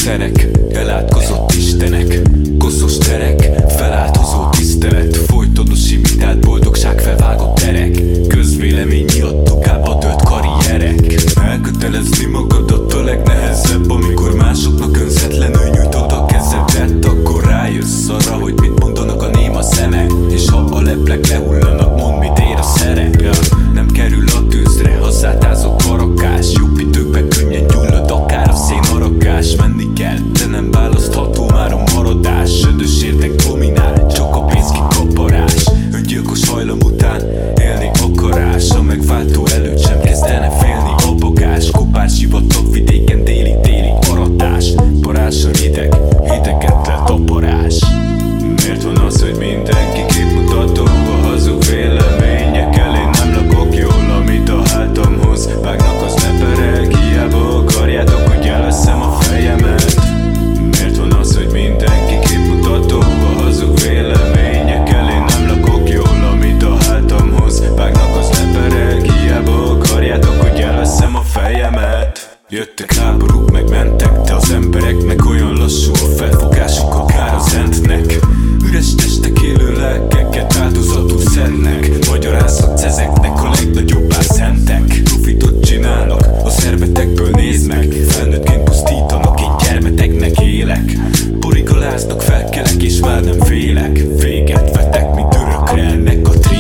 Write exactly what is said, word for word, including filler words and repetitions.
szerek, elátkozott istenek, koszos terek, feláldozó tisztelet, folytonos imitált boldogság, felvágott terek, közvélemény miatt tokább dölt karrierek. Elkötelezni magadat a legnehezebb, amikor másoknak önzetlenül nyújtod a kezedet, akkor rájössz arra, hogy mit mondanak a néma szemek, és ha a leplek lehullanak, mondd, mit ér a szerep. Ja, nem kerül a tűzre, ha szátázok karakás, jobb időkben könnyen gyullad akár a szénarakás. Menni kell, de nem választható már a maradás, södös értek dominál, csak a pénz kikaparás. Öngyilkos hajlam után élni akarás, a megváltó előtt sem kezdene félni a bagás. Kopás sivatag vidéken déli-téli aratás, parás a hideg, hidegett lett a parás. Miért van az, hogy mindenki képmutató a hazug vélemények elé? Nem lakok jól, amit a hátamhoz vágnak, az ne pereg, hiába akarjátok, hogy elveszem a fejemet. Miért van az, hogy mindenki képmutató a hazug vélemények elé? Nem lakok jól, amit a hátamhoz vágnak, az ne pereg, hiába akarjátok, hogy elveszem a fejemet. Jöttek háborúk, meg mentek, de az embereknek olyan lassú a felfogásuk, akár az entnek. Üres testek élő lelkeket áldozatul szednek, magyarázatsz ezeknek a legnagyobb álszentek. Profitot csinálnak, a szervetekből nézd meg, felnőttként pusztítanak, én gyermeteknek élek. Borigaláznak, felkelek és már nem félek, véget vetek, mint örökre ennek a